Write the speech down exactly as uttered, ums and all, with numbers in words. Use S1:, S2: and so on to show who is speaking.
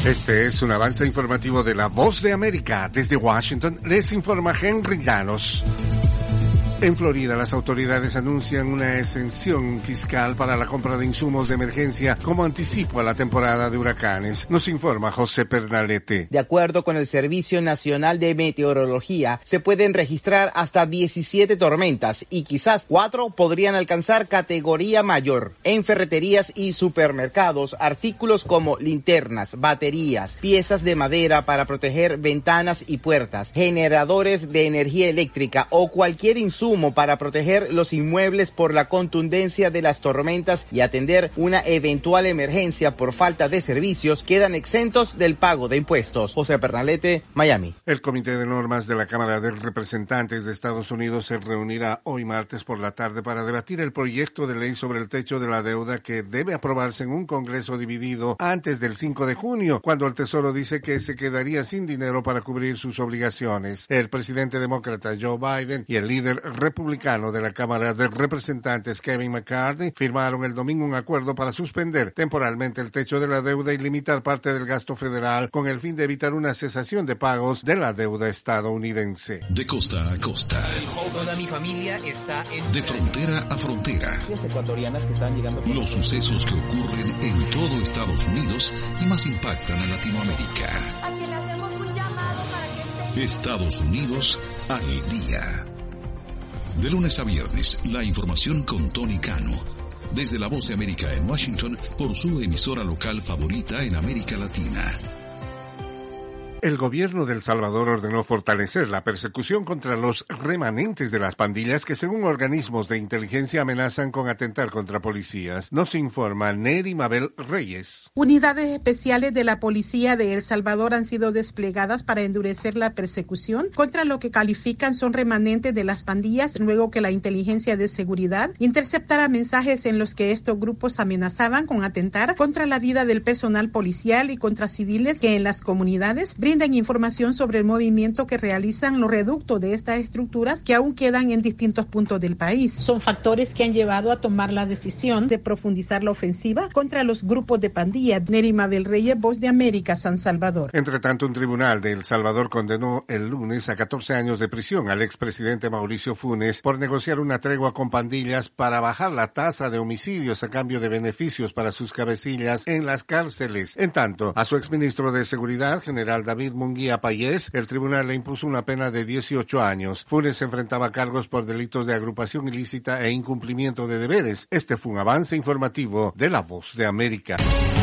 S1: Este es un avance informativo de La Voz de América. Desde Washington les informa Henry Llanos. En Florida, las autoridades anuncian una exención fiscal para la compra de insumos de emergencia como anticipo a la temporada de huracanes. Nos informa José Pernalete.
S2: De acuerdo con el Servicio Nacional de Meteorología, se pueden registrar hasta diecisiete tormentas y quizás cuatro podrían alcanzar categoría mayor. En ferreterías y supermercados, artículos como linternas, baterías, piezas de madera para proteger ventanas y puertas, generadores de energía eléctrica o cualquier insumo para proteger los inmuebles por la contundencia de las tormentas y atender una eventual emergencia por falta de servicios quedan exentos del pago de impuestos. José Pernalete, Miami.
S1: El Comité de Normas de la Cámara de Representantes de Estados Unidos se reunirá hoy martes por la tarde para debatir el proyecto de ley sobre el techo de la deuda que debe aprobarse en un Congreso dividido antes del cinco de junio, cuando el Tesoro dice que se quedaría sin dinero para cubrir sus obligaciones. El presidente demócrata Joe Biden y el líder republicano de la Cámara de Representantes Kevin McCarthy firmaron el domingo un acuerdo para suspender temporalmente el techo de la deuda y limitar parte del gasto federal con el fin de evitar una cesación de pagos de la deuda estadounidense.
S3: De costa a costa.
S4: Toda mi familia está en...
S3: De frontera a frontera.
S4: Los ecuatorianas que están llegando...
S3: Los sucesos que ocurren en todo Estados Unidos y más impactan a Latinoamérica.
S5: A que le hacemos un llamado para que esté...
S3: Estados Unidos al día. De lunes a viernes, la información con Tony Cano. Desde La Voz de América en Washington, por su emisora local favorita en América Latina.
S1: El gobierno de El Salvador ordenó fortalecer la persecución contra los remanentes de las pandillas que, según organismos de inteligencia, amenazan con atentar contra policías. Nos informa Neri Mabel Reyes.
S6: Unidades especiales de la policía de El Salvador han sido desplegadas para endurecer la persecución contra lo que califican son remanentes de las pandillas, luego que la inteligencia de seguridad interceptara mensajes en los que estos grupos amenazaban con atentar contra la vida del personal policial y contra civiles que en las comunidades brindan información sobre el movimiento que realizan los reductos de estas estructuras que aún quedan en distintos puntos del país. Son factores que han llevado a tomar la decisión de profundizar la ofensiva contra los grupos de pandillas. Neri Mabel Reyes, Voz de América, San Salvador.
S1: Entre tanto, un tribunal de El Salvador condenó el lunes a catorce años de prisión al expresidente Mauricio Funes por negociar una tregua con pandillas para bajar la tasa de homicidios a cambio de beneficios para sus cabecillas en las cárceles. En tanto, a su exministro de Seguridad, general David Munguía Payés, el tribunal le impuso una pena de dieciocho años. Funes enfrentaba cargos por delitos de agrupación ilícita e incumplimiento de deberes. Este fue un avance informativo de La Voz de América.